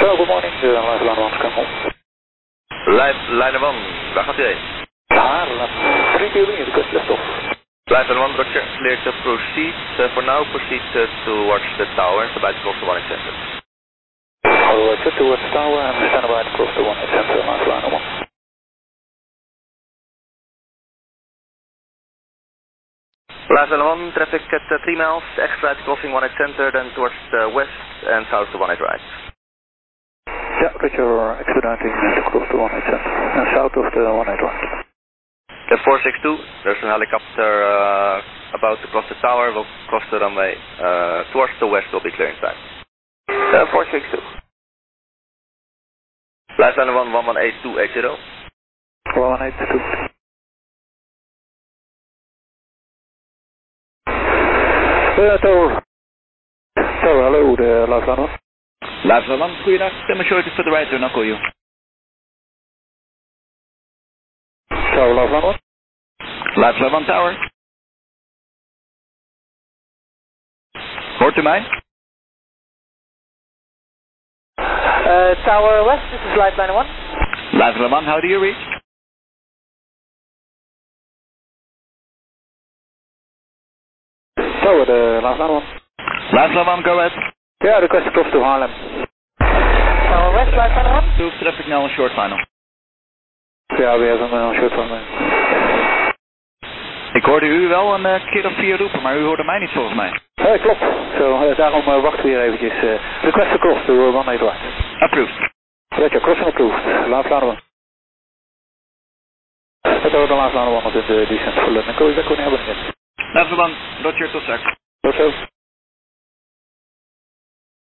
So, good morning, Live Line 1, come home. Line 1, waar gaat u heen? Haarlem, 3 building, request left off. Line 1, Roger, clear to proceed. For now, proceed towards the tower and about to cross the 1 center. Roger, towards the tower and stand by to cross the 1 center, Live Line 1. Live Line 1, traffic at 3 miles, extra crossing 1 center, then towards the west and south to 1 right. Yeah, Roger, expediting to cross the 1 center and south of the 1 right. The 462, there's a helicopter about to cross the tower, will cross the runway towards the west, will be clearing time. 462. Live Line 1, 118280. 1182. Tower, hello, the Live Line 1. Live Line 1, goeiedag. Stem maar short for the right turn, I'll call you. Tower, Live Line 1. Live Line 1 Tower. Hoort u mij? Tower West, this is Live Line 1. Live Line 1, how do you reach? Tower, the Live Line 1. Live Line 1, go ahead. Yeah, request to cross to Haarlem. Tower West, Live Line 1. Doe traffic now on short final. Ja, we hebben een short van mij. Ik hoorde u wel een keer of 4 roepen, maar u hoorde mij niet volgens mij. Klopt. Zo, daarom wachten we hier eventjes. Request to cross to 1 right. Approved. Roger, crossing approved. Live Line 1. Het wordt de Live Line 1 met de descent voor London. Kun je dat kunnen hebben? Live Line 1, Roger, tot straks. Tot zo.